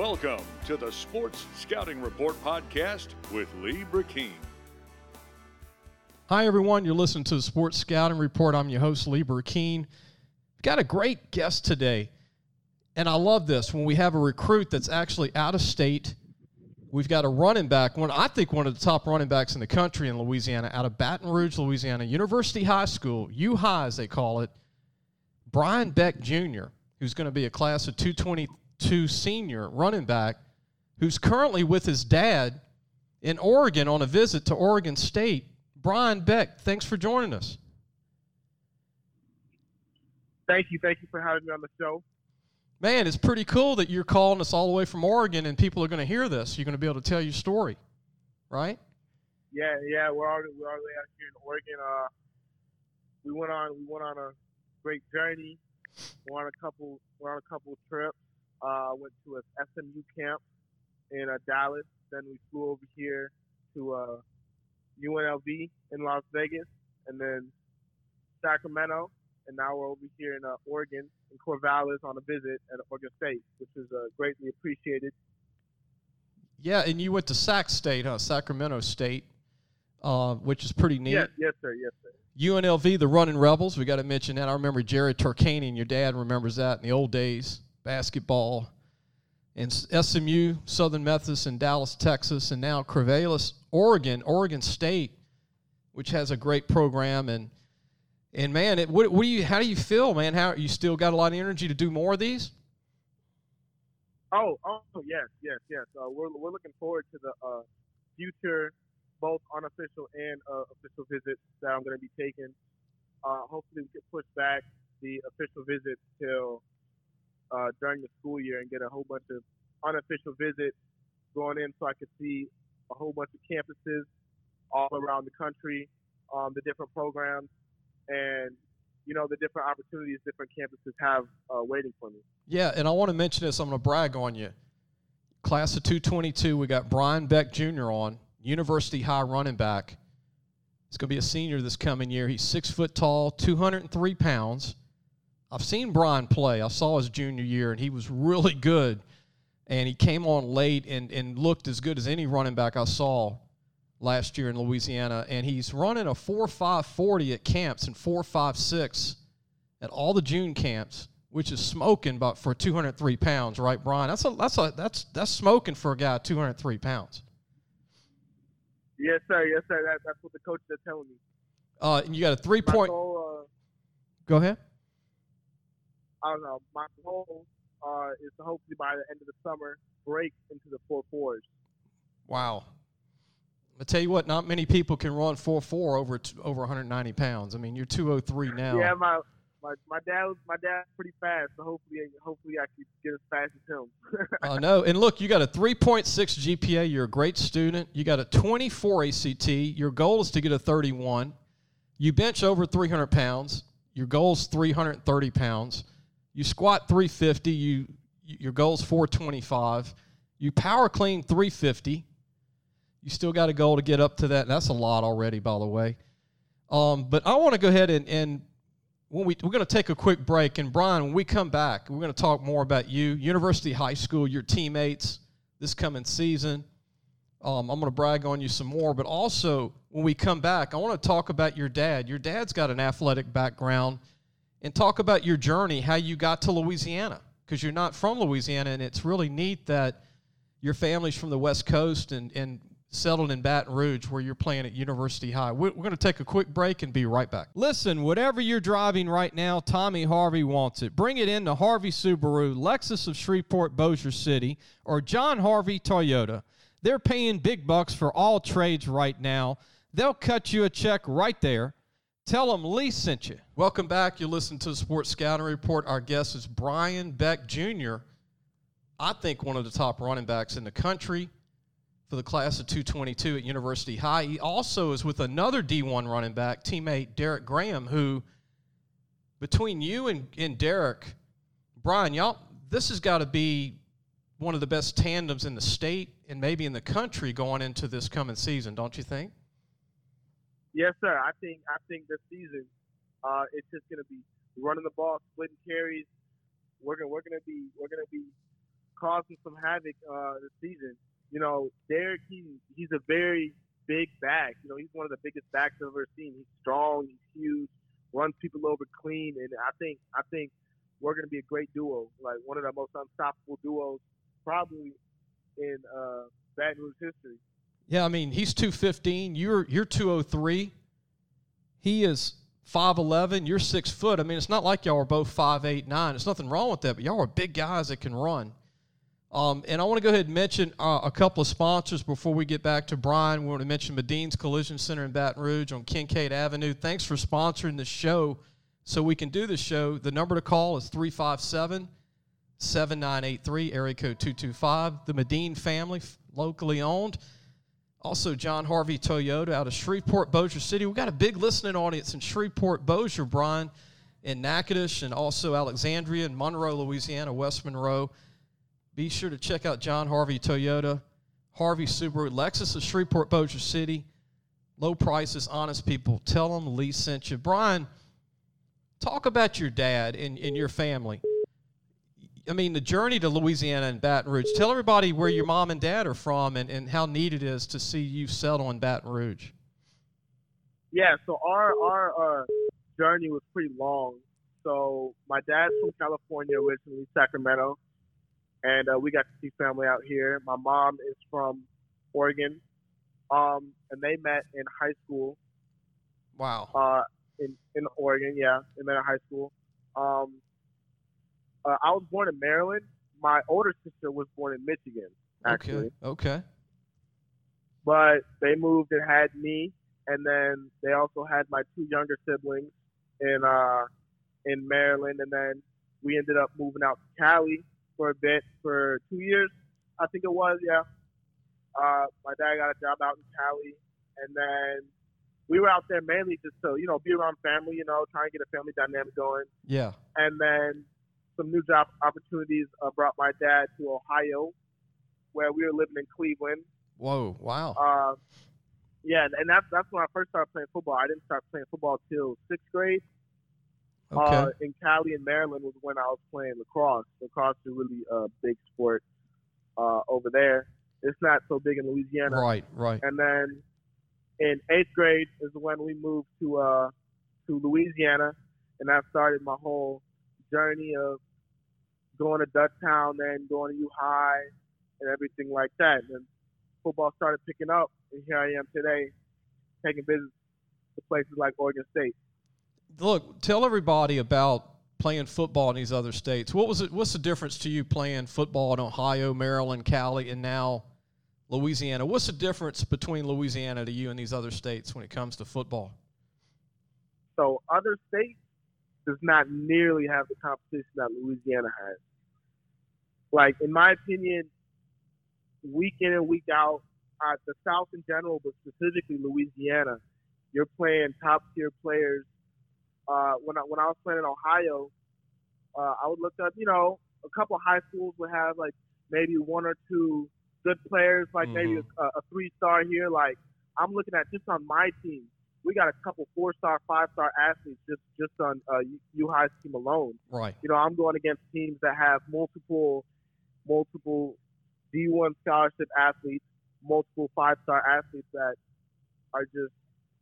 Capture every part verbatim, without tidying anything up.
Welcome to the Sports Scouting Report podcast with Lee Burkeen. Hi, everyone. You're listening to the Sports Scouting Report. I'm your host, Lee Burkeen. We've got a great guest today, and I love this. When we have a recruit that's actually out of state, we've got a running back, one I think one of the top running backs in the country in Louisiana, out of Baton Rouge, Louisiana, University High School, U-High as they call it, Brian Beck Junior, who's going to be a class of two twenty-two senior running back, who's currently with his dad in Oregon on a visit to Oregon State. Brian Beck, thanks for joining us. Thank you. Thank you for having me on the show. Man, it's pretty cool that you're calling us all the way from Oregon and people are going to hear this. You're going to be able to tell your story, right? Yeah, yeah. We're already we're already out here in Oregon. Uh, we went on we went on a great journey. We're on a couple we're on a couple trips. Uh, went to a S M U camp in uh, Dallas. Then we flew over here to uh, U N L V in Las Vegas, and then Sacramento, and now we're over here in uh, Oregon, in Corvallis, on a visit at Oregon State, which is uh, greatly appreciated. Yeah, and you went to Sac State, huh? Sacramento State, uh, which is pretty neat. Yes, yes, sir, yes, sir. U N L V, the Running Rebels, we got to mention that. I remember Jared Turkanian, your dad remembers that in the old days, basketball. And S M U, Southern Methodist in Dallas, Texas, and now Corvallis, Oregon, Oregon State, which has a great program. And and man, it, what, what do you? How do you feel, man? How you still got a lot of energy to do more of these? Oh, oh, yes, yes, yes. Uh, we're we're looking forward to the uh, future, both unofficial and uh, official visits that I'm going to be taking. Uh, hopefully, we can push back the official visits till uh, during the school year and get a whole bunch of unofficial visits going in, so I could see a whole bunch of campuses all around the country, um, the different programs, and you know the different opportunities different campuses have uh, waiting for me. Yeah, and I want to mention this. I'm going to brag on you. Class of two twenty-two, we got Brian Beck Junior on, University High running back. He's going to be a senior this coming year. He's six foot tall, two hundred three pounds. I've seen Brian play. I saw his junior year, and he was really good. And he came on late and, and looked as good as any running back I saw last year in Louisiana. And he's running a four five forty at camps and four five six at all the June camps, which is smoking, but for two hundred three pounds, right, Brian? That's a that's a that's that's smoking for a guy two hundred three pounds. Yes, sir. Yes, sir. That, that's what the coaches are telling me. Uh, and you got a three point. Goal, uh, Go ahead. I don't know. My goal uh, is to hopefully by the end of the summer break into the four fours. Wow. I tell you what, not many people can run four four over t- over one hundred ninety pounds. I mean, you're two oh three now. Yeah, my my my dad was my dad's pretty fast, so hopefully hopefully I can get as fast as him. I know. And look, you got a three point six G P A. You're a great student. You got a twenty-four A C T. Your goal is to get a thirty-one. You bench over three hundred pounds. Your goal is three hundred thirty pounds. You squat three fifty. You your goal is four twenty-five. You power clean three fifty. You still got a goal to get up to that. That's a lot already, by the way. Um, but I want to go ahead and, and when we, we're going to take a quick break. And, Brian, when we come back, we're going to talk more about you, University High School, your teammates this coming season. Um, I'm going to brag on you some more. But also, when we come back, I want to talk about your dad. Your dad's got an athletic background. And talk about your journey, how you got to Louisiana, because you're not from Louisiana, and it's really neat that your family's from the West Coast and, and settled in Baton Rouge where you're playing at University High. We're, we're going to take a quick break and be right back. Listen, whatever you're driving right now, Tommy Harvey wants it. Bring it in to Harvey Subaru, Lexus of Shreveport, Bossier City, or John Harvey Toyota. They're paying big bucks for all trades right now. They'll cut you a check right there. Tell them Lee sent you. Welcome back. You listen to the Sports Scouting Report. Our guest is Brian Beck Junior I think one of the top running backs in the country for the class of two twenty-two at University High. He also is with another D one running back, teammate Derek Graham, who between you and, and Derek, Brian, y'all, this has got to be one of the best tandems in the state and maybe in the country going into this coming season, don't you think? Yes, sir. I think I think this season, uh, it's just gonna be running the ball, splitting carries. We're gonna we're gonna be we're gonna be causing some havoc uh, this season. You know, Derek, he, he's a very big back. You know, he's one of the biggest backs I've ever seen. He's strong, he's huge, runs people over clean, and I think I think we're going to be a great duo, like one of the most unstoppable duos probably in uh, Baton Rouge history. Yeah, I mean, he's two fifteen. You're you're two oh three. He is five eleven. You're six foot. I mean, it's not like y'all are both five eight, nine. There's nothing wrong with that, but y'all are big guys that can run. Um, and I want to go ahead and mention uh, a couple of sponsors before we get back to Brian. We want to mention Medine's Collision Center in Baton Rouge on Kincaid Avenue. Thanks for sponsoring the show so we can do the show. The number to call is three five seven, seven nine eight three, area code two two five. The Medine family, locally owned. Also, John Harvey Toyota out of Shreveport, Bossier City. We've got a big listening audience in Shreveport, Bossier, Brian, in Natchitoches, and also Alexandria and Monroe, Louisiana, West Monroe. Be sure to check out John Harvey Toyota, Harvey Subaru, Lexus of Shreveport, Bossier City. Low prices, honest people. Tell them Lee sent you. Brian, talk about your dad and, and your family. I mean, the journey to Louisiana and Baton Rouge. Tell everybody where your mom and dad are from and, and how neat it is to see you settle in Baton Rouge. Yeah, so our, our uh, journey was pretty long. So my dad's from California originally, Sacramento. And uh, we got to see family out here. My mom is from Oregon, um, and they met in high school. Wow. Uh, in in Oregon, yeah, they met in high school. Um, uh, I was born in Maryland. My older sister was born in Michigan, actually. Okay. Okay. But they moved and had me, and then they also had my two younger siblings in uh, in Maryland, and then we ended up moving out to Cali for a bit, for two years, I think it was, yeah. Uh, my dad got a job out in Cali, and then we were out there mainly just to, you know, be around family, you know, trying to get a family dynamic going. Yeah. And then some new job opportunities uh, brought my dad to Ohio, where we were living in Cleveland. Whoa, wow. Uh, yeah, and that's that's when I first started playing football. I didn't start playing football till sixth grade. Okay. Uh, in Cali and Maryland was when I was playing lacrosse. Lacrosse is really a big sport uh, over there. It's not so big in Louisiana. Right, right. And then in eighth grade is when we moved to uh, to Louisiana, and that started my whole journey of going to Dutchtown, then going to U High, and everything like that. And football started picking up, and here I am today, taking business to places like Oregon State. Look, tell everybody about playing football in these other states. What was it? What's the difference to you playing football in Ohio, Maryland, Cali, and now Louisiana? What's the difference between Louisiana to you and these other states when it comes to football? So other states does not nearly have the competition that Louisiana has. Like, in my opinion, week in and week out, uh, the South in general, but specifically Louisiana, you're playing top-tier players. Uh, when I when I was playing in Ohio, uh, I would look up, you know, a couple of high schools would have like maybe one or two good players, like mm-hmm. maybe a, a three-star here. Like, I'm looking at just on my team, we got a couple four-star, five-star athletes just just on uh, U High's team alone. Right. You know, I'm going against teams that have multiple multiple D one scholarship athletes, multiple five-star athletes that are just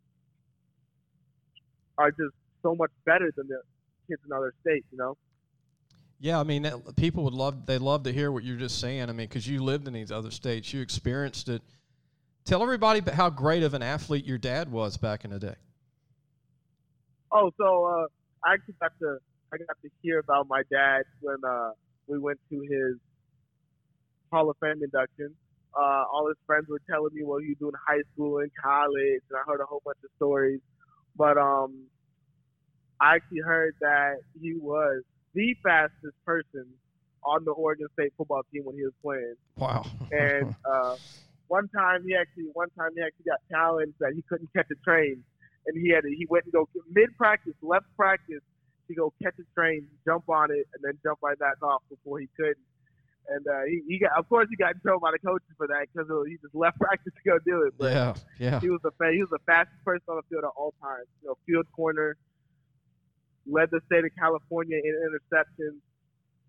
are just so much better than the kids in other states, you know? Yeah, I mean, people would love, they love to hear what you're just saying. I mean, because you lived in these other states, you experienced it. Tell everybody how great of an athlete your dad was back in the day. Oh, so uh, I actually got to, I got to hear about my dad when uh, we went to his Hall of Fame induction. Uh, all his friends were telling me what he was doing in high school and college, and I heard a whole bunch of stories. But um, I actually heard that he was the fastest person on the Oregon State football team when he was playing. Wow. And uh, one time he actually, one time he actually got challenged that he couldn't catch a train, and he had to, he went and go mid practice, left practice, to go catch a train, jump on it, and then jump right back off before he could. And uh, he, he got, of course, he got in trouble by the coaches for that because he just left practice to go do it. But yeah, yeah. He was the he was the fastest person on the field at all times. You know, field corner, led the state of California in interceptions.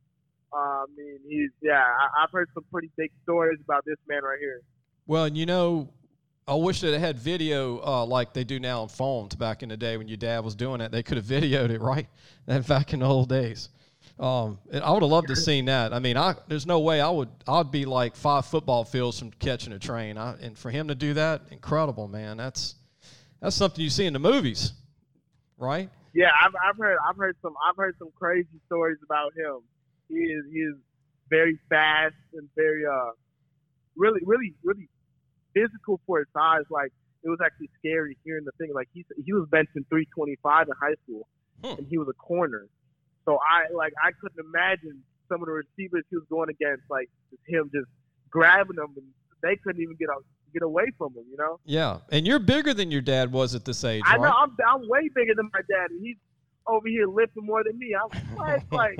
Uh, I mean, he's yeah. I, I've heard some pretty big stories about this man right here. Well, and you know, I wish that it had video uh, like they do now on phones. Back in the day when your dad was doing it, they could have videoed it, right? That back in the old days. Um, and I would have loved to have seen that. I mean, I there's no way I would. I'd be like five football fields from catching a train. I, and for him to do that, incredible, man. That's that's something you see in the movies, right? Yeah, I've I've heard I've heard some I've heard some crazy stories about him. He is he is very fast and very uh really really really physical for his size. Like it was actually scary hearing the thing. Like he he was benching three twenty-five in high school, hmm. and he was a corner. So I like I couldn't imagine some of the receivers he was going against, like just him just grabbing them, and they couldn't even get out, get away from him. You know? Yeah, and you're bigger than your dad was at this age. I right? know I'm I'm way bigger than my dad, and he's over here lifting more than me. I'm like, like.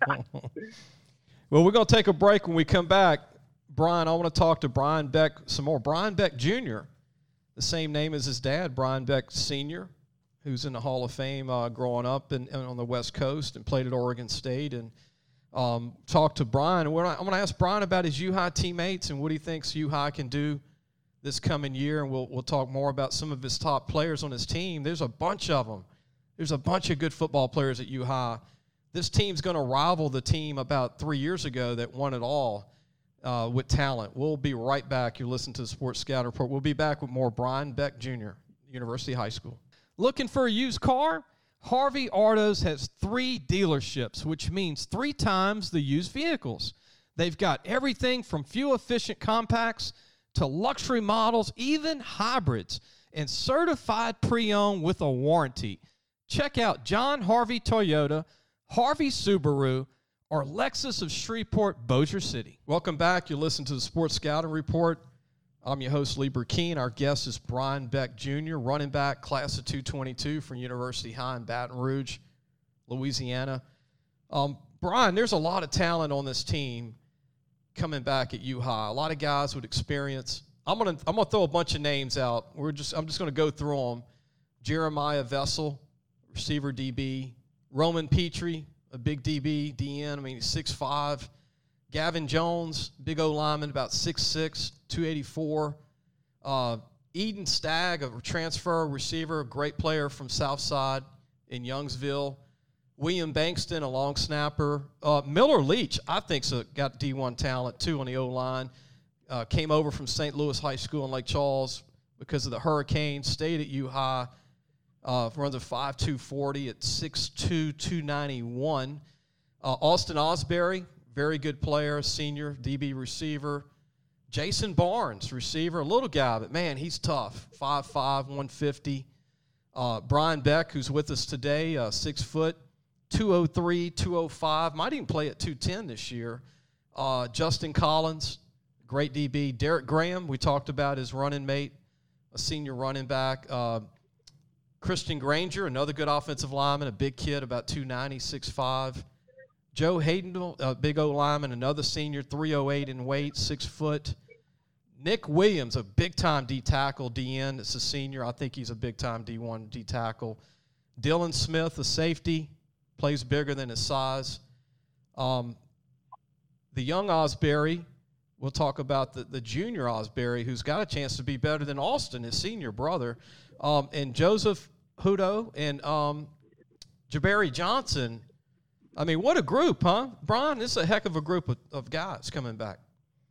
Well, we're gonna take a break. When we come back, Brian, I want to talk to Brian Beck some more. Brian Beck Junior, the same name as his dad, Brian Beck Senior, who's in the Hall of Fame uh, growing up and on the West Coast and played at Oregon State. And um, talk to Brian. And I'm going to ask Brian about his U High teammates and what he thinks U High can do this coming year. And we'll we'll talk more about some of his top players on his team. There's a bunch of them. There's a bunch of good football players at U High. This team's going to rival the team about three years ago that won it all uh, with talent. We'll be right back. You're listening to the Sports Scout Report. We'll be back with more Brian Beck Junior, University High School. Looking for a used car? Harvey Autos has three dealerships, which means three times the used vehicles. They've got everything from fuel-efficient compacts to luxury models, even hybrids, and certified pre-owned with a warranty. Check out John Harvey Toyota, Harvey Subaru, or Lexus of Shreveport, Bossier City. Welcome back. You're listening to the Sports Scouting Report. I'm your host, Lee Burkeen. Our guest is Brian Beck Junior, running back, class of two twenty-two from University High in Baton Rouge, Louisiana. Um, Brian, there's a lot of talent on this team coming back at U High. A lot of guys with experience. I'm gonna I'm gonna throw a bunch of names out. We're just I'm just gonna go through them. Jeremiah Vessel, receiver D B. Roman Petrie, a big D B, D N. I mean, he's six five. Gavin Jones, big O lineman, about six six, two eighty-four. Uh, Eden Stagg, a transfer receiver, a great player from Southside in Youngsville. William Bankston, a long snapper. Uh, Miller Leach, I think's a, got D one talent, too, on the O-line. Uh, came over from Saint Louis High School in Lake Charles because of the Hurricanes. Stayed at U High. Uh, runs a five two forty at six two, two ninety-one. Uh, Austin Osbury, very good player, senior D B receiver. Jason Barnes, receiver, a little guy, but, man, he's tough, five five, one fifty. Uh, Brian Beck, who's with us today, uh, six foot, two oh three, two oh five, might even play at two ten this year. Uh, Justin Collins, great D B. Derek Graham, we talked about his running mate, a senior running back. Uh, Christian Granger, another good offensive lineman, a big kid, about two ninety, six five. Joe Hayden, a big O lineman, another senior, three oh eight in weight, six foot. Nick Williams, a big-time D-tackle, D N. It's a senior. I think he's a big-time D one D-tackle. Dylan Smith, a safety, plays bigger than his size. Um, the young Osbury, we'll talk about the, the junior Osbury, who's got a chance to be better than Austin, his senior brother. Um, and Joseph Hudo and um, Jabari Johnson. I mean, what a group, huh? Brian, this is a heck of a group of, of guys coming back.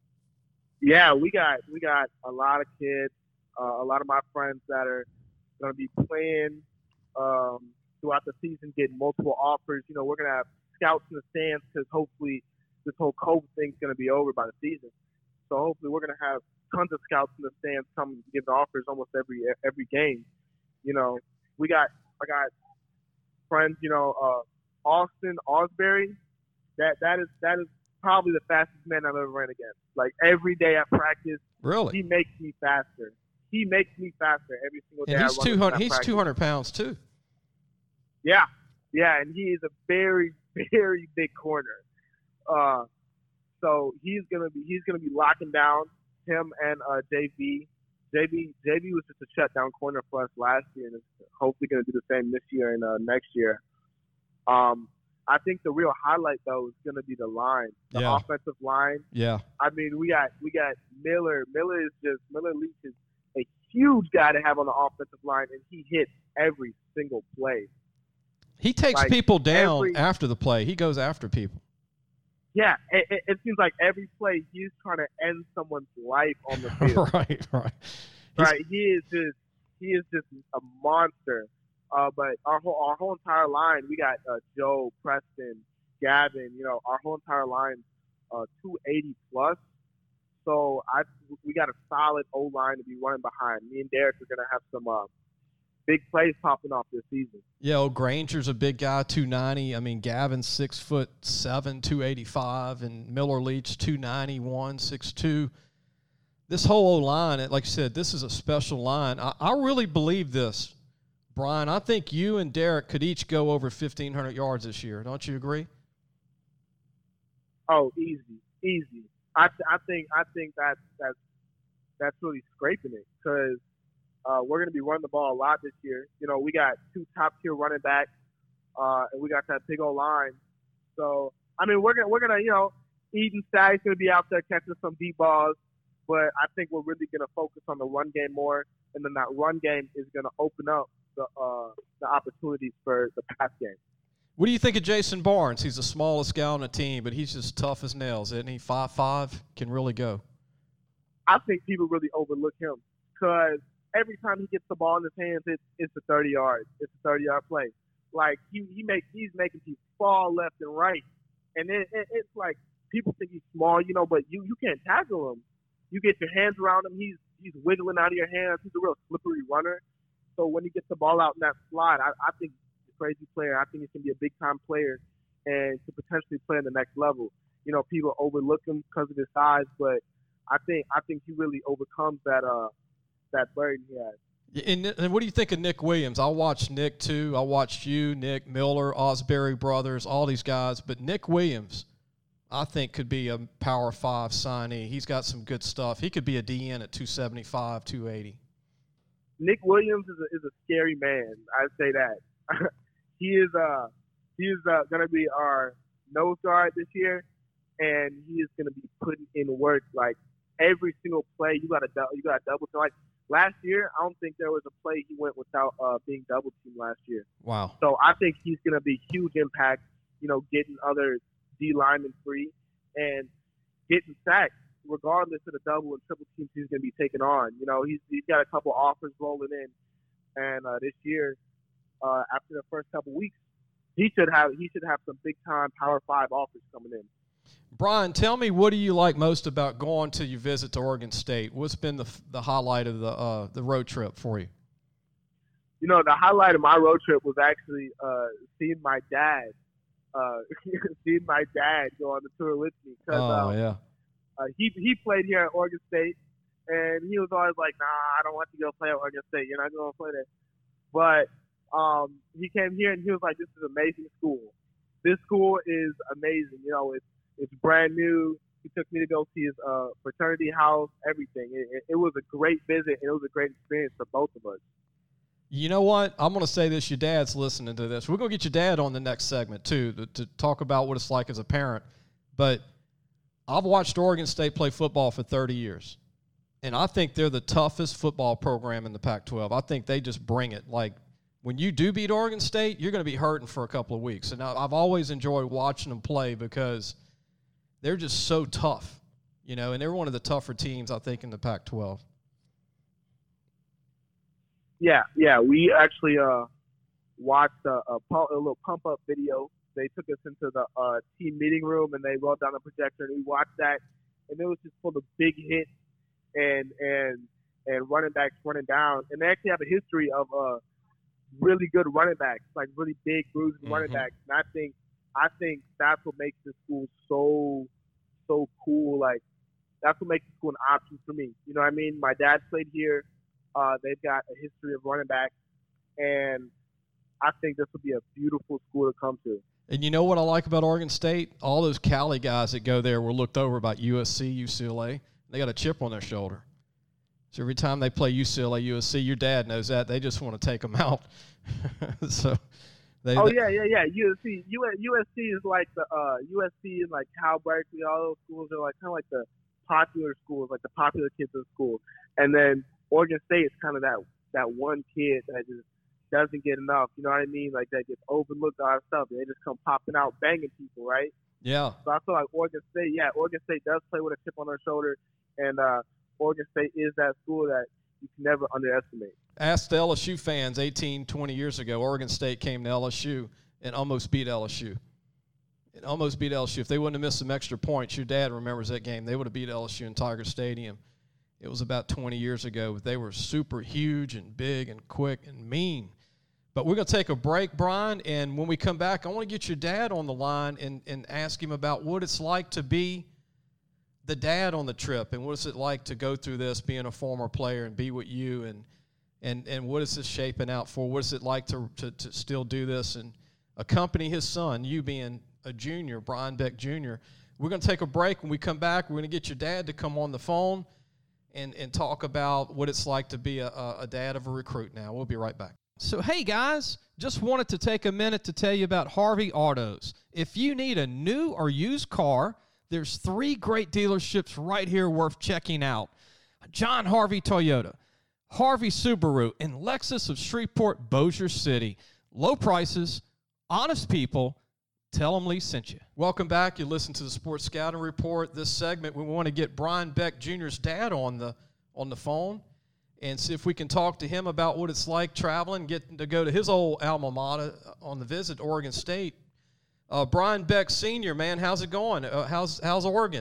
Yeah, we got we got a lot of kids, uh, a lot of my friends that are going to be playing um, throughout the season, getting multiple offers. You know, we're going to have scouts in the stands because hopefully this whole COVID thing's going to be over by the season. So hopefully we're going to have tons of scouts in the stands come give the offers almost every every game. You know, we got I got friends. You know, uh, Austin Osbury. That that is that is probably the fastest man I've ever ran against. Like every day at practice, really, he makes me faster. He makes me faster every single day. And he's I run two hundred. He's practice. two hundred pounds too. Yeah, yeah, and he is a very very big corner. Uh, so he's gonna be he's gonna be locking down him and uh, J V. J V J V was just a shutdown corner for us last year, and is hopefully gonna do the same this year and uh, next year. Um, I think the real highlight though is going to be the line, the Yeah. offensive line. Yeah. I mean, we got we got Miller. Miller is just Miller Leach is a huge guy to have on the offensive line, and he hits every single play. He takes Like, people down every- after the play. He goes after people. Yeah, it, it, it seems like every play he's trying to end someone's life on the field. right, right. He's- Right, he is just he is just a monster. Uh, but our whole our whole entire line, we got uh, Joe, Preston, Gavin. You know, our whole entire line, uh, two eighty plus. So I we got a solid O line to be running behind. Me and Derek are gonna have some uh, big plays popping off this season. Yeah, oh, Granger's a big guy, two ninety. I mean, Gavin's six foot seven, two eighty-five, and Miller Leach two ninety-one, six two. This whole O line, like you said, this is a special line. I, I really believe this, Brian. I think you and Derek could each go over fifteen hundred yards this year. Don't you agree? Oh, easy, easy. I th- I think I think that's that's that's really scraping it because uh, we're going to be running the ball a lot this year. You know, we got two top tier running backs, uh, and we got that big old line. So I mean, we're gonna we're gonna you know, Eden Stagg's going to be out there catching some deep balls, but I think we're really going to focus on the run game more, and then that run game is going to open up the uh, the opportunities for the pass game. What do you think of Jason Barnes? He's the smallest guy on the team, but he's just tough as nails, isn't he? five five, can really go. I think people really overlook him because every time he gets the ball in his hands, it's it's a thirty yards. It's a thirty yard play. Like he he makes he's making people fall left and right, and it, it, it's like people think he's small, you know, but you you can't tackle him. You get your hands around him, he's he's wiggling out of your hands. He's a real slippery runner. So when he gets the ball out in that slide, I, I think he's a crazy player. I think he can be a big time player and to potentially play in the next level. You know, people overlook him because of his size, but I think I think he really overcomes that uh that burden he has. And, and what do you think of Nick Williams? I watched Nick too. I watched you, Nick, Miller, Osbury brothers, all these guys. But Nick Williams, I think, could be a Power Five signee. He's got some good stuff. He could be a D N at two seventy-five, two eighty. Nick Williams is a, is a scary man. I say that. he is uh he is uh, going to be our nose guard this year, and he is going to be putting in work like every single play. You got to you got to double like last year. I don't think there was a play he went without uh, being double teamed last year. Wow. So I think he's going to be huge impact. You know, getting other D linemen free and getting sacks. Regardless of the double and triple teams he's going to be taking on. You know, he's he's got a couple offers rolling in, and uh, this year, uh, after the first couple weeks, he should have he should have some big time Power Five offers coming in. Brian, tell me, what do you like most about going to your visit to Oregon State? What's been the the highlight of the uh, the road trip for you? You know, the highlight of my road trip was actually uh, seeing my dad, uh, seeing my dad go on the tour with me. Cause, Oh um, yeah. Uh, he he played here at Oregon State, and he was always like, "Nah, I don't want to go play at Oregon State. You're not going to play there." But um, he came here and he was like, "This is an amazing school. This school is amazing. You know, it's it's brand new." He took me to go see his uh, fraternity house, everything. It, it, it was a great visit, and it was a great experience for both of us. You know what? I'm going to say this. Your dad's listening to this. We're going to get your dad on the next segment, too, to, to talk about what it's like as a parent. But I've watched Oregon State play football for thirty years, and I think they're the toughest football program in the Pac twelve. I think they just bring it. Like, when you do beat Oregon State, you're going to be hurting for a couple of weeks. And I've always enjoyed watching them play because they're just so tough, you know, and they're one of the tougher teams, I think, in the Pac twelve. Yeah, yeah. We actually uh, watched a, a, a little pump-up video. They took us into the uh, team meeting room, and they rolled down the projector, and we watched that, and it was just full of big hits and and and running backs running down. And they actually have a history of uh, really good running backs, like really big, bruising mm-hmm. running backs. And I think I think that's what makes this school so so cool. Like, that's what makes the school an option for me. You know what I mean? My dad played here. Uh, they've got a history of running backs, and I think this would be a beautiful school to come to. And you know what I like about Oregon State? All those Cali guys that go there were looked over by U S C, U C L A. They got a chip on their shoulder. So every time they play U C L A, U S C, your dad knows that. They just want to take them out. So They, Oh yeah, yeah, yeah. U S C, U S C is like the uh, U S C and like Cal Berkeley. All those schools are like kind of like the popular schools, like the popular kids in school. And then Oregon State is kind of that that one kid that just doesn't get enough. You know what I mean? Like that gets overlooked, all that stuff. They just come popping out, banging people, right? Yeah. So I feel like Oregon State, yeah, Oregon State does play with a chip on their shoulder, and uh, Oregon State is that school that you can never underestimate. Ask the L S U fans eighteen, twenty years ago. Oregon State came to L S U and almost beat L S U. It almost beat L S U. If they wouldn't have missed some extra points, your dad remembers that game, they would have beat L S U in Tiger Stadium. It was about twenty years ago. They were super huge and big and quick and mean. But we're going to take a break, Brian, and when we come back, I want to get your dad on the line and, and ask him about what it's like to be the dad on the trip and what is it like to go through this being a former player and be with you and and, and what is this shaping out for? What is it like to, to, to still do this and accompany his son, you being a junior, Brian Beck Junior We're going to take a break. When we come back, we're going to get your dad to come on the phone and, and talk about what it's like to be a, a dad of a recruit now. We'll be right back. So, hey, guys, just wanted to take a minute to tell you about Harvey Autos. If you need a new or used car, there's three great dealerships right here worth checking out. John Harvey Toyota, Harvey Subaru, and Lexus of Shreveport, Bossier City. Low prices, honest people. Tell them Lee sent you. Welcome back. You listen to the Sports Scouting Report. This segment, we want to get Brian Beck Junior's dad on the on the phone and see if we can talk to him about what it's like traveling, getting to go to his old alma mater on the visit, Oregon State. Uh, Brian Beck Senior, man, how's it going? Uh, how's how's Oregon?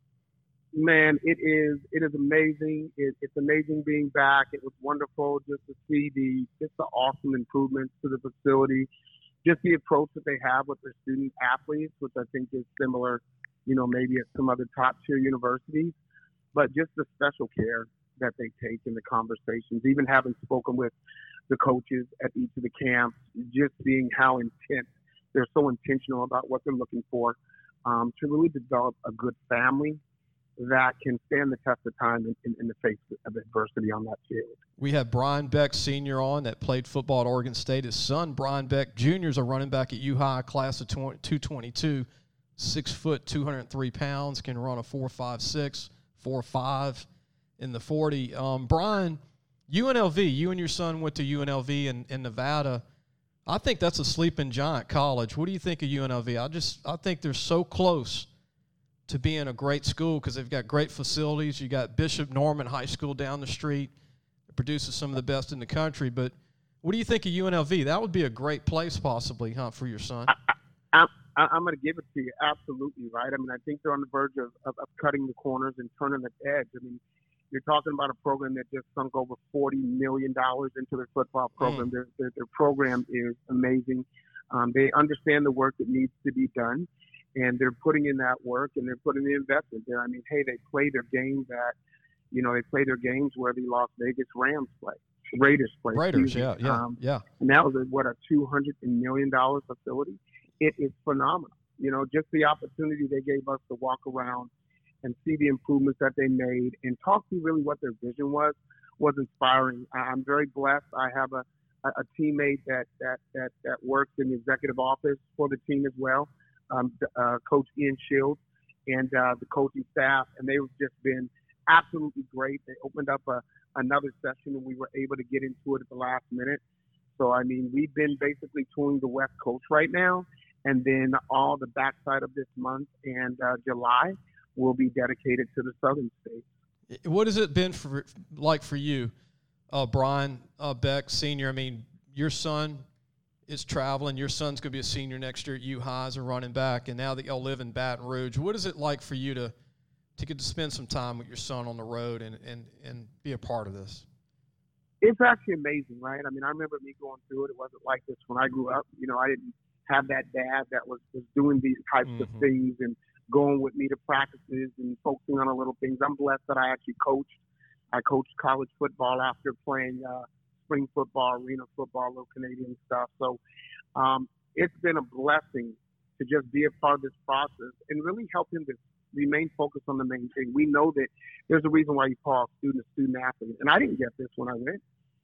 Man, it is it is amazing. It, it's amazing being back. It was wonderful just to see the just the awesome improvements to the facility, just the approach that they have with their student athletes, which I think is similar, you know, maybe at some other top tier universities, but just the special care that they take in the conversations, even having spoken with the coaches at each of the camps, just seeing how intense, they're so intentional about what they're looking for um, to really develop a good family that can stand the test of time in, in, in the face of adversity on that field. We have Brian Beck Senior on that played football at Oregon State. His son, Brian Beck Junior, is a running back at U High, class of two twenty-two, six foot, two hundred three pounds, can run a four five six, four five in the forty. Um, Brian, U N L V, you and your son went to U N L V in, in Nevada. I think that's a sleeping giant college. What do you think of U N L V? I just I think they're so close to being a great school because they've got great facilities. You got Bishop Norman High School down the street. It produces some of the best in the country. But what do you think of U N L V? That would be a great place possibly, huh, for your son? I, I, I, I'm going to give it to you. Absolutely, right? I mean, I think they're on the verge of, of, of cutting the corners and turning the edge. I mean, you're talking about a program that just sunk over forty million dollars into their football program. Mm. Their, their, their program is amazing. Um, they understand the work that needs to be done, and they're putting in that work, and they're putting the investment there. I mean, hey, they play their games at, you know, they play their games where the Las Vegas Rams play, Raiders play. Raiders, yeah, yeah, um, yeah. And that was, a, what, a two hundred million dollars facility? It is phenomenal. You know, just the opportunity they gave us to walk around and see the improvements that they made and talk to really what their vision was, was inspiring. I'm very blessed. I have a, a teammate that, that, that, that works in the executive office for the team as well, um, uh, Coach Ian Shields, and uh, the coaching staff, and they've just been absolutely great. They opened up a, another session, and we were able to get into it at the last minute. So, I mean, we've been basically touring the West Coast right now, and then all the backside of this month and uh, July will be dedicated to the southern states. What has it been for like for you, uh, Brian uh, Beck Senior? I mean, your son is traveling. Your son's going to be a senior next year at U High as a running back, and now that y'all live in Baton Rouge, what is it like for you to to get to spend some time with your son on the road and, and, and be a part of this? It's actually amazing, right? I mean, I remember me going through it. It wasn't like this when I grew up. You know, I didn't have that dad that was, was doing these types mm-hmm. of things and going with me to practices and focusing on the little things. I'm blessed that I actually coached. I coached college football after playing uh, spring football, arena football, little Canadian stuff. So um, it's been a blessing to just be a part of this process and really help him to remain focused on the main thing. We know that there's a reason why you call a student a student athlete. And I didn't get this when I went.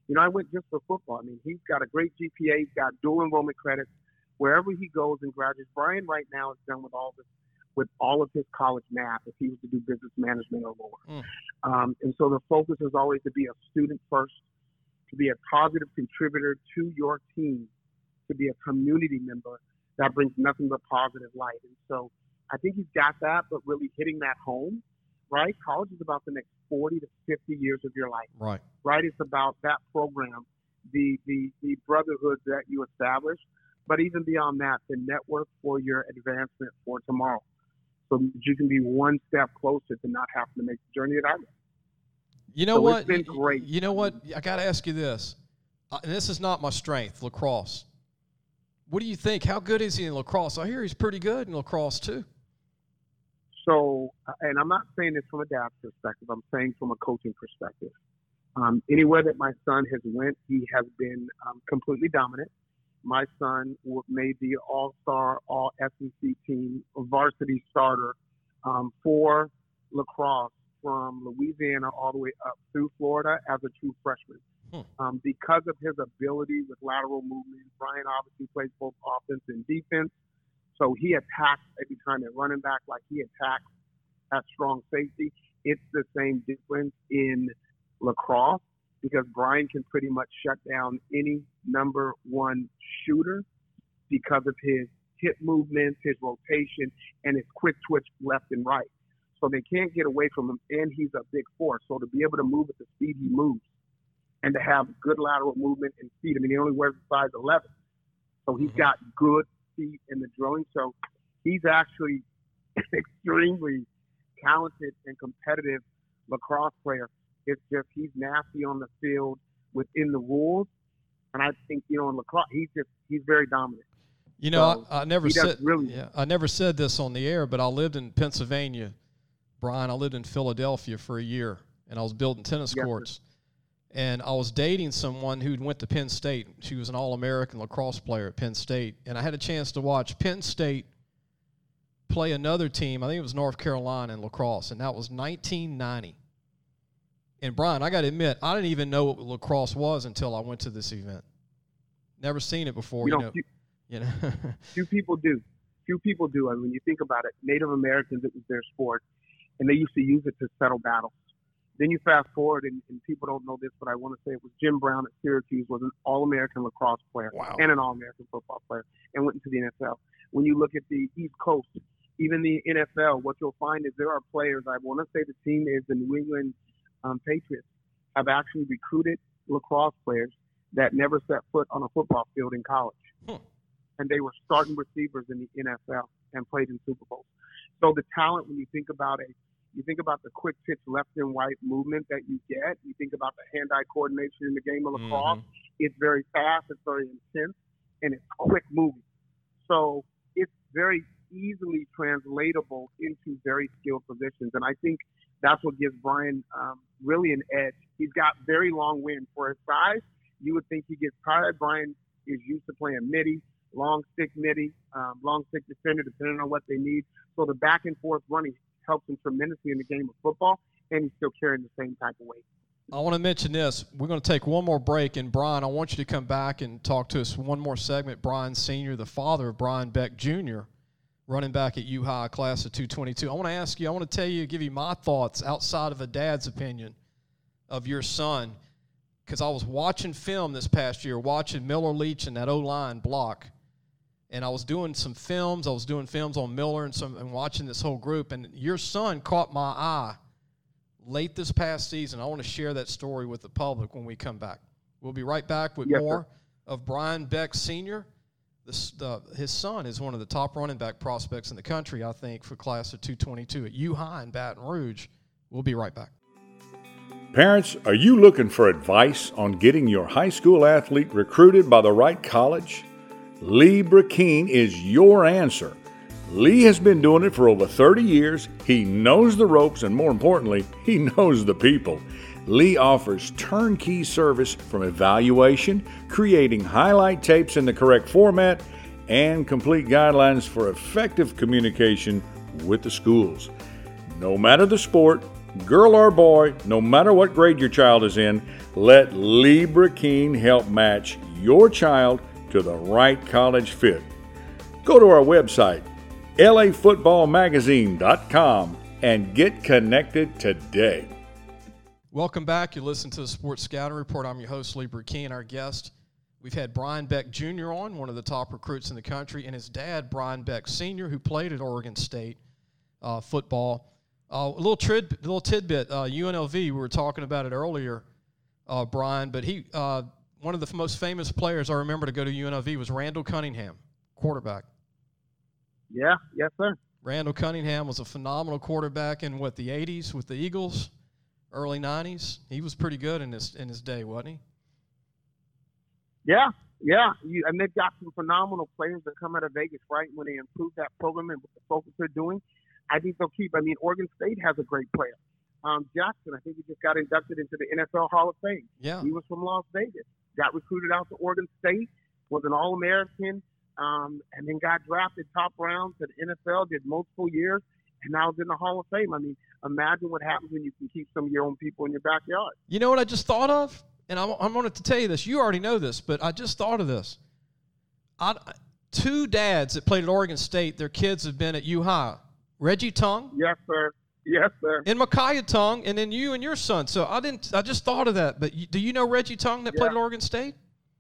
You know, I went just for football. I mean, he's got a great G P A. He's got dual enrollment credits. Wherever he goes and graduates, Brian right now is done with all this, with all of his college math if he was to do business management or lower. Mm. Um, and so the focus is always to be a student first, to be a positive contributor to your team, to be a community member that brings nothing but positive light. And so I think he's got that, but really hitting that home, right? College is about the next forty to fifty years of your life. Right. Right? It's about that program, the, the, the brotherhood that you establish, but even beyond that, the network for your advancement for tomorrow. So that you can be one step closer to not having to make the journey that I did. You know so what? It's been great. You know what? I got to ask you this, uh, and this is not my strength, lacrosse. What do you think? How good is he in lacrosse? I hear he's pretty good in lacrosse too. So, and I'm not saying this from a dad's perspective. I'm saying from a coaching perspective. Um, anywhere that my son has went, he has been um, completely dominant. My son made the all-star, all-S E C team, varsity starter um, for lacrosse from Louisiana all the way up through Florida as a true freshman. Hmm. Um, because of his ability with lateral movement, Brian obviously plays both offense and defense. So he attacks every time at running back like he attacks at strong safety. It's the same difference in lacrosse because Brian can pretty much shut down any number one shooter because of his hip movements, his rotation, and his quick twitch left and right. So they can't get away from him, and he's a big force. So to be able to move at the speed he moves and to have good lateral movement and speed, I mean, he only wears a size eleven. So he's got good feet in the drilling. So he's actually extremely talented and competitive lacrosse player. It's just he's nasty on the field within the rules. And I think, you know, in lacrosse, he's just he's very dominant. You know, so I, I never said really, yeah, I never said this on the air, but I lived in Pennsylvania, Brian. I lived in Philadelphia for a year, and I was building tennis yes, courts. Sir. And I was dating someone who went to Penn State. She was an All-American lacrosse player at Penn State. And I had a chance to watch Penn State play another team. I think it was North Carolina in lacrosse, and that was nineteen ninety. And, Brian, I got to admit, I didn't even know what lacrosse was until I went to this event. Never seen it before. You You know, know, few, you know. few people do. Few people do. I mean, when you think about it, Native Americans, it was their sport, and they used to use it to settle battles. Then you fast forward, and, and people don't know this, but I want to say it was Jim Brown at Syracuse was an All-American lacrosse player Wow. and an All-American football player and went into the N F L. When you look at the East Coast, even the N F L, what you'll find is there are players, I want to say the team is the New England um, Patriots, have actually recruited lacrosse players that never set foot on a football field in college. Hmm. And they were starting receivers in the N F L and played in Super Bowls. So the talent, when you think about it, you think about the quick pitch left and right movement that you get. You think about the hand-eye coordination in the game of lacrosse. Mm-hmm. It's very fast, it's very intense, and it's quick moving. So it's very easily translatable into very skilled positions. And I think that's what gives Brian um, really an edge. He's got very long wind for his size. You would think he gets tired. Brian is used to playing midi, long stick midi, um, long stick defender, depending on what they need. So the back and forth running helps him tremendously in the game of football, and he's still carrying the same type of weight. I want to mention this. We're going to take one more break, and Brian, I want you to come back and talk to us one more segment. Brian Senior, the father of Brian Beck Junior, running back at U-High, class of two twenty-two. I want to ask you, I want to tell you, give you my thoughts outside of a dad's opinion of your son, because I was watching film this past year, watching Miller Leach and that O-line block, and I was doing some films. I was doing films on Miller and some, and watching this whole group, and your son caught my eye late this past season. I want to share that story with the public when we come back. We'll be right back with yes, more sir. of Brian Beck Senior This, uh, his son is one of the top running back prospects in the country, I think, for class of two twenty-two at U-High in Baton Rouge. We'll be right back. Parents, are you looking for advice on getting your high school athlete recruited by the right college? Lee Brakeen is your answer. Lee has been doing it for over thirty years. He knows the ropes, and more importantly, he knows the people. Lee offers turnkey service from evaluation, creating highlight tapes in the correct format, and complete guidelines for effective communication with the schools. No matter the sport, girl or boy, no matter what grade your child is in, Let Lee Burkeen help match your child to the right college fit. Go to our website, L A football magazine dot com, and get connected today. Welcome back. You listen to the Sports Scouting Report. I'm your host, Lee Burkeen. Our guest, we've had Brian Beck Junior on, one of the top recruits in the country, and his dad, Brian Beck Senior, who played at Oregon State uh, football. Uh, a little, trid, little tidbit, uh, U N L V, we were talking about it earlier, uh, Brian, but he uh, one of the most famous players I remember to go to U N L V was Randall Cunningham, quarterback. Yeah, yes, sir. Randall Cunningham was a phenomenal quarterback in, what, the eighties with the Eagles? Early nineties, he was pretty good in his in his day, wasn't he? Yeah, yeah. You, and they've got some phenomenal players that come out of Vegas, right? When they improve that program and with the focus they're doing, I think they'll keep. I mean, Oregon State has a great player, um, Jackson. I think he just got inducted into the N F L Hall of Fame. Yeah, he was from Las Vegas, got recruited out to Oregon State, was an All-American, um, and then got drafted top round to the N F L. Did multiple years. And now it's in the Hall of Fame. I mean, imagine what happens when you can keep some of your own people in your backyard. You know what I just thought of? And I, I wanted to tell you this. You already know this, but I just thought of this. I, two dads that played at Oregon State, their kids have been at U-High. Reggie Tongue. Yes, sir. Yes, sir. And Micaiah Tongue, and then you and your son. So I didn't. I just thought of that. But you, do you know Reggie Tongue that yeah. played at Oregon State?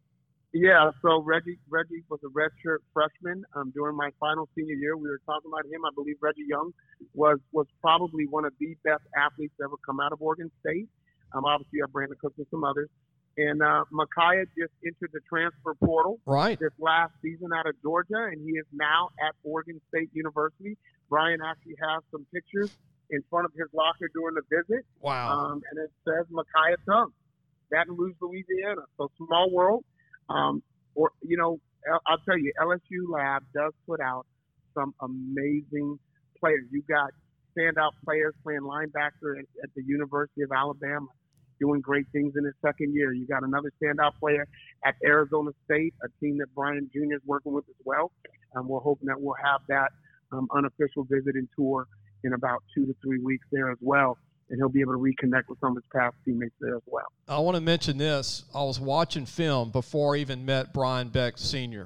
Yeah, so Reggie Reggie was a redshirt freshman um, during my final senior year. We were talking about him. I believe Reggie Young was was probably one of the best athletes to ever come out of Oregon State. Um, obviously, you have Brandon Cooks and some others. And uh, Micaiah just entered the transfer portal right this last season out of Georgia, and he is now at Oregon State University. Brian actually has some pictures in front of his locker during the visit. Wow. Um, and it says Micaiah Tongue, Baton Rouge, Louisiana. So small world. Um, or, you know, I'll tell you, L S U Lab does put out some amazing players. You got standout players playing linebacker at, at the University of Alabama, doing great things in his second year. You got another standout player at Arizona State, a team that Brian Junior is working with as well. And we're hoping that we'll have that um, unofficial visit and tour in about two to three weeks there as well. And he'll be able to reconnect with some of his past teammates there as well. I want to mention this. I was watching film before I even met Brian Beck Senior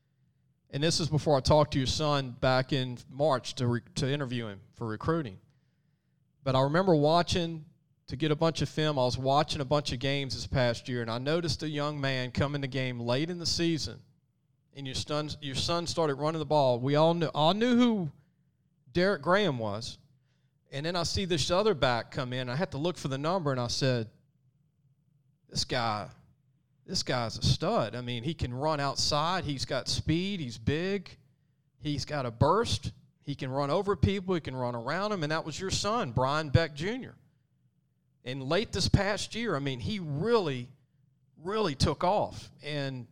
And this is before I talked to your son back in March to re- to interview him for recruiting. But I remember watching, to get a bunch of film, I was watching a bunch of games this past year, and I noticed a young man come in the game late in the season, and your son, your son started running the ball. We all knew, I knew who Derek Graham was. And then I see this other back come in. I had to look for the number, and I said, this guy, this guy's a stud. I mean, he can run outside. He's got speed. He's big. He's got a burst. He can run over people. He can run around them. And that was your son, Brian Beck Junior And late this past year, I mean, he really, really took off and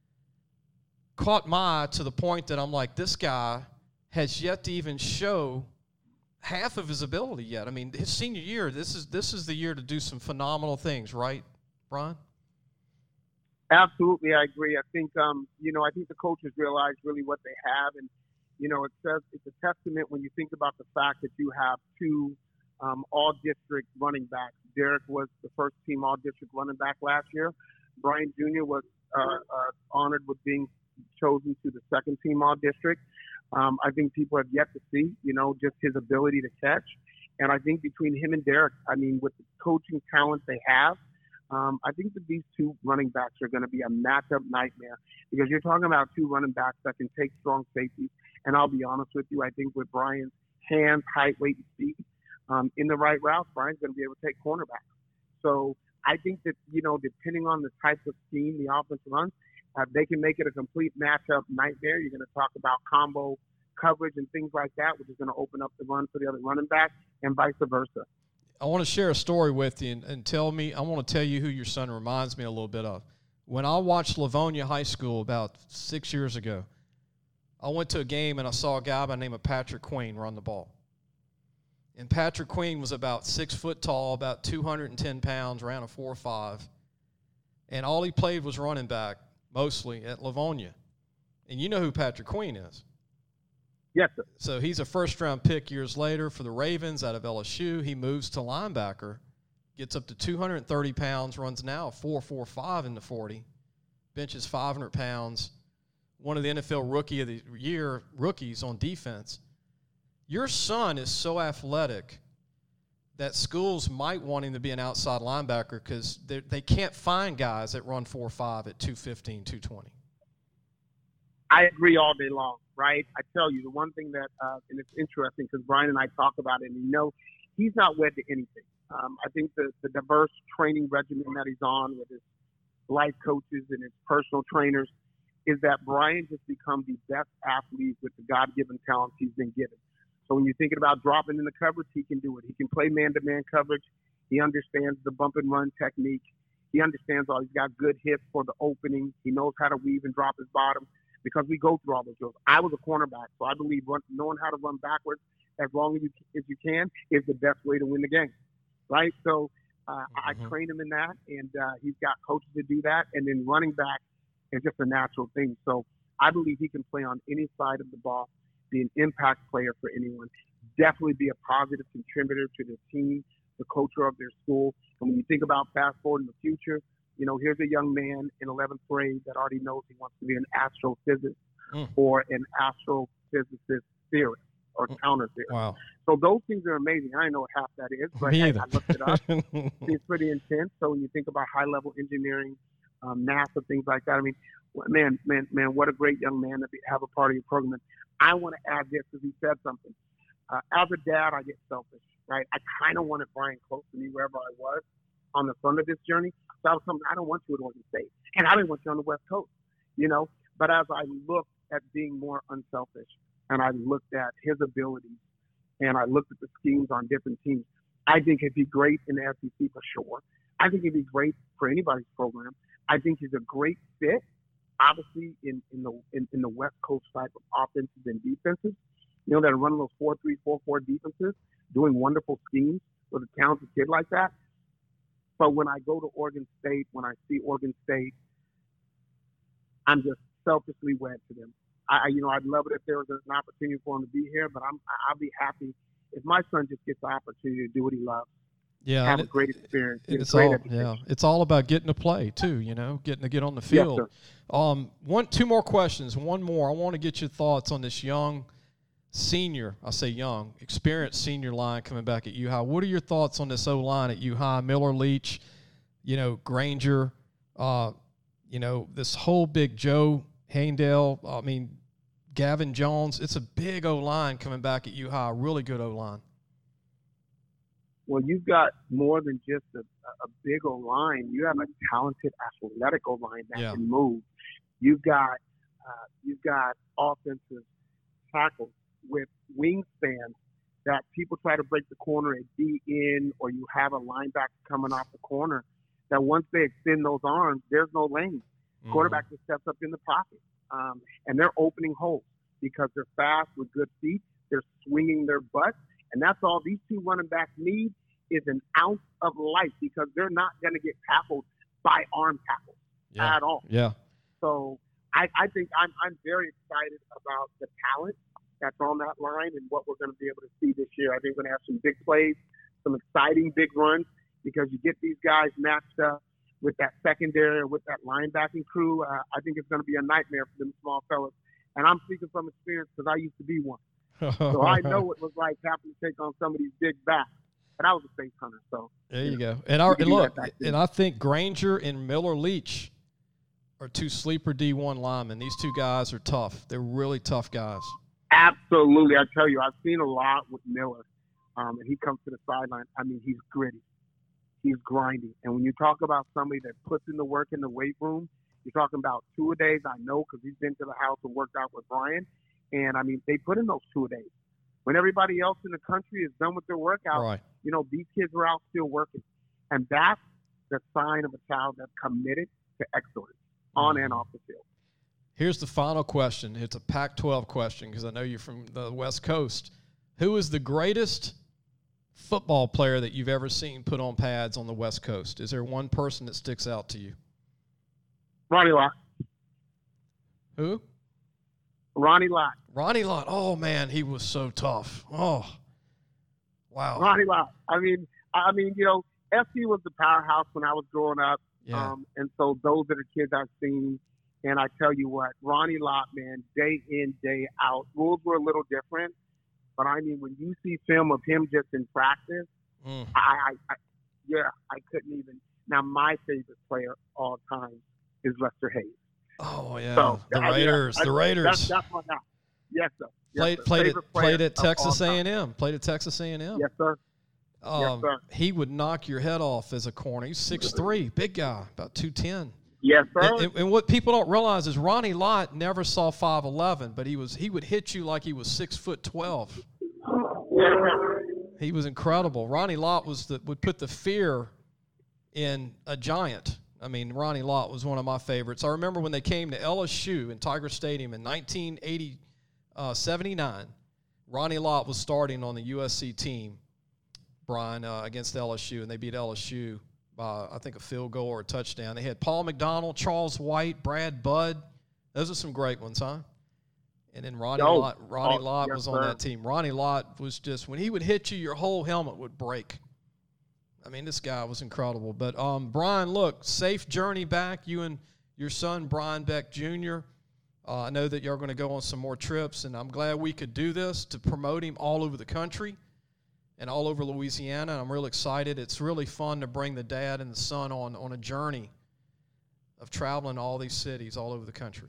caught my eye to the point that I'm like, this guy has yet to even show half of his ability yet. I mean, his senior year, this is this is the year to do some phenomenal things, right, Brian? Absolutely, I agree. I think, um, you know, I think the coaches realize really what they have. And, you know, it says it's a testament when you think about the fact that you have two um, all-district running backs. Derek was the first team all-district running back last year. Brian Junior was uh, uh, honored with being chosen to the second team all-district. Um, I think people have yet to see, you know, just his ability to catch. And I think between him and Derek, I mean, with the coaching talent they have, um, I think that these two running backs are going to be a matchup nightmare because you're talking about two running backs that can take strong safeties. And I'll be honest with you, I think with Brian's hands, height, weight, and speed um, in the right route, Brian's going to be able to take cornerbacks. So I think that, you know, depending on the type of scheme the offense runs, Uh, they can make it a complete matchup nightmare. You're going to talk about combo coverage and things like that, which is going to open up the run for the other running back and vice versa. I want to share a story with you and, and tell me, I want to tell you who your son reminds me a little bit of. When I watched Livonia High School about six years ago, I went to a game and I saw a guy by the name of Patrick Queen run the ball. And Patrick Queen was about six foot tall, about two hundred ten pounds, ran a four five. And all he played was running back, mostly at Livonia. And you know who Patrick Queen is. Yes, sir. So he's a first-round pick years later for the Ravens out of L S U. He moves to linebacker gets up to two hundred thirty pounds, runs now four four five in the forty, benches five hundred pounds, one of the N F L Rookie of the Year rookies on defense. Your son is so athletic that schools might want him to be an outside linebacker because they can't find guys that run four five at two fifteen, two twenty. I agree all day long, right? I tell you, the one thing that, uh, and it's interesting because Brian and I talk about it, and you know, he's not wed to anything. Um, I think the, the diverse training regimen that he's on with his life coaches and his personal trainers is that Brian just becomes the best athlete with the God-given talents he's been given. So when you're thinking about dropping in the coverage, he can do it. He can play man-to-man coverage. He understands the bump and run technique. He understands all. He's got good hips for the opening. He knows how to weave and drop his bottom because we go through all those drills. I was a cornerback, so I believe run, knowing how to run backwards as long as you as you can is the best way to win the game, right? So uh, mm-hmm. I train him in that, and uh, he's got coaches to do that. And then running back is just a natural thing. So I believe he can play on any side of the ball, be an impact player for anyone, definitely be a positive contributor to the team, the culture of their school. And when you think about fast forward in the future, you know, here's a young man in eleventh grade that already knows he wants to be an astrophysicist mm. or an astrophysicist theorist or counter theorist. Wow. So those things are amazing. I don't know what half that is, but Me I, either. I looked it up. It's pretty intense. So when you think about high-level engineering, um, NASA, things like that, I mean, man, man, man, what a great young man to be, have a part of your program. I want to add this because he said something. Uh, as a dad, I get selfish, right? I kind of wanted Brian close to me wherever I was on the front of this journey. So I was something, I don't want you at Oregon State, and I didn't want you on the West Coast, you know? But as I looked at being more unselfish, and I looked at his abilities, and I looked at the schemes on different teams, I think he'd be great in the S E C for sure. I think he'd be great for anybody's program. I think he's a great fit, obviously, in, in the in, in the West Coast type of offenses and defenses. You know, that are running those four three, four four defenses, doing wonderful schemes with a talented kid like that. But when I go to Oregon State, when I see Oregon State, I'm just selfishly wed to them. I, you know, I'd love it if there was an opportunity for him to be here, but I'm, I'll be happy if my son just gets the opportunity to do what he loves. Yeah, have a it, great experience. It's great all education. yeah. It's all about getting to play too. You know, getting to get on the field. Yes, sir. Um, one, two more questions. One more. I want to get your thoughts on this young senior. I say young, experienced senior line coming back at U High. What are your thoughts on this O line at U High? Miller Leach, you know, Granger, uh, you know, this whole big Joe Haendale. I mean, Gavin Jones. It's a big O line coming back at U High. Really good O line. Well, you've got more than just a, a big O-line. You have a talented, athletic O-line that yeah. can move. You've got uh, you've got offensive tackles with wingspans that people try to break the corner at D in, or you have a linebacker coming off the corner that once they extend those arms, there's no lane. Mm-hmm. Quarterback just steps up in the pocket, um, and they're opening holes because they're fast with good feet. They're swinging their butts. And that's all these two running backs need is an ounce of life because they're not going to get tackled by arm tackles yeah. at all. Yeah. So I, I think I'm, I'm very excited about the talent that's on that line and what we're going to be able to see this year. I think we're going to have some big plays, some exciting big runs because you get these guys matched up with that secondary, with that linebacking crew. Uh, I think it's going to be a nightmare for them small fellas. And I'm speaking from experience because I used to be one. So I know what it was like having to take on some of these big backs. And I was a face hunter, so. There you go. And, our, and look, and I think Granger and Miller Leach are two sleeper D one linemen. These two guys are tough. They're really tough guys. Absolutely. I tell you, I've seen a lot with Miller. Um, and he comes to the sideline. I mean, he's gritty. He's grinding. And when you talk about somebody that puts in the work in the weight room, you're talking about two-a-days. I know because he's been to the house and worked out with Brian. And, I mean, they put in those two-a-days. When everybody else in the country is done with their workout, right. you know, these kids are out still working. And that's the sign of a child that's committed to excellence on and off the field. Here's the final question. It's a Pac twelve question because I know you're from the West Coast. Who is the greatest football player that you've ever seen put on pads on the West Coast? Is there one person that sticks out to you? Ronnie Lott. Who? Ronnie Lott. Ronnie Lott. Oh, man, he was so tough. Oh, wow. Ronnie Lott. I mean, I mean, you know, F C was the powerhouse when I was growing up. Yeah. Um, and so those are the kids I've seen. And I tell you what, Ronnie Lott, man, day in, day out. Rules were a little different. But, I mean, when you see film of him just in practice, Mm. I, I, I, yeah, I couldn't even. Now, my favorite player all time is Lester Hayes. Oh, yeah. So, the I- Raiders. I- the I- Raiders. That's, that's my guy. Yes, sir. Yes, Played, sir. played, at, Favorite player played at of Texas all A time. and M. Played at Texas A and M. Yes, sir. Um, Yes, sir. He would knock your head off as a corner. He's six three, big guy, about two ten. Yes, sir. And, and, and what people don't realize is Ronnie Lott never saw five eleven, but he was he would hit you like he was six foot twelve. He was incredible. Ronnie Lott was the would put the fear in a giant. I mean, Ronnie Lott was one of my favorites. I remember when they came to L S U in Tiger Stadium in nineteen seventy-nine. Ronnie Lott was starting on the U S C team, Brian, uh, against L S U, and they beat L S U by, I think, a field goal or a touchdown. They had Paul McDonald, Charles White, Brad Budd. Those are some great ones, huh? And then Ronnie Oh, Lott, Ronnie oh, Lott yes, was on sir. that team. Ronnie Lott was just, when he would hit you, your whole helmet would break. I mean, this guy was incredible. But, um, Brian, look, safe journey back. You and your son, Brian Beck Junior Uh, I know that you're going to go on some more trips, and I'm glad we could do this to promote him all over the country and all over Louisiana. And I'm real excited. It's really fun to bring the dad and the son on, on a journey of traveling all these cities all over the country.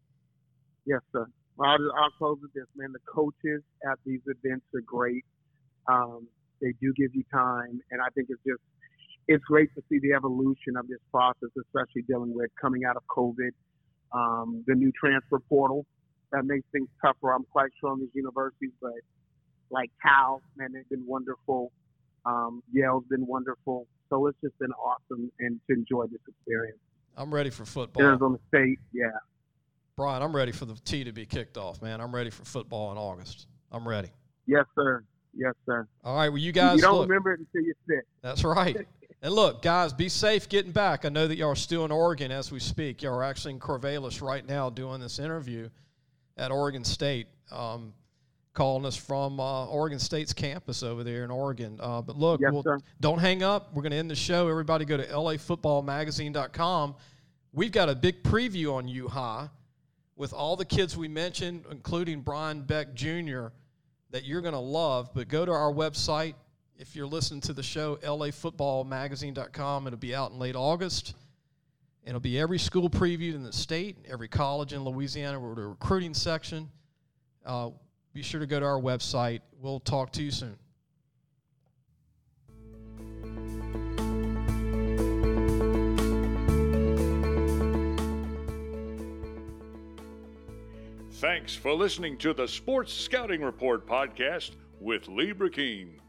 Yes, sir. Well, I'll, I'll close with this, man. The coaches at these events are great. Um, they do give you time, and I think it's just it's great to see the evolution of this process, especially dealing with coming out of COVID, um, the new transfer portal that makes things tougher. I'm quite sure on these universities, but like Cal, man, they've been wonderful. Um, Yale's been wonderful. So it's just been awesome and to enjoy this experience. I'm ready for football. Arizona State, yeah. Brian, I'm ready for the tee to be kicked off, man. I'm ready for football in August. I'm ready. Yes, sir. Yes, sir. All right, well, you guys You don't look. remember it until you sit. That's right. And look, guys, be safe getting back. I know that y'all are still in Oregon as we speak. Y'all are actually in Corvallis right now doing this interview at Oregon State, um, calling us from uh, Oregon State's campus over there in Oregon. Uh, but look, Yes, we'll, sir. don't hang up. We're going to end the show. Everybody go to L A football magazine dot com. We've got a big preview on U High with all the kids we mentioned, including Brian Beck Junior, that you're going to love. But go to our website. If you're listening to the show, L A football magazine dot com, it'll be out in late August. And it'll be every school previewed in the state, every college in Louisiana with a recruiting section. Uh, be sure to go to our website. We'll talk to you soon. Thanks for listening to the Sports Scouting Report podcast with Lee Brackeen.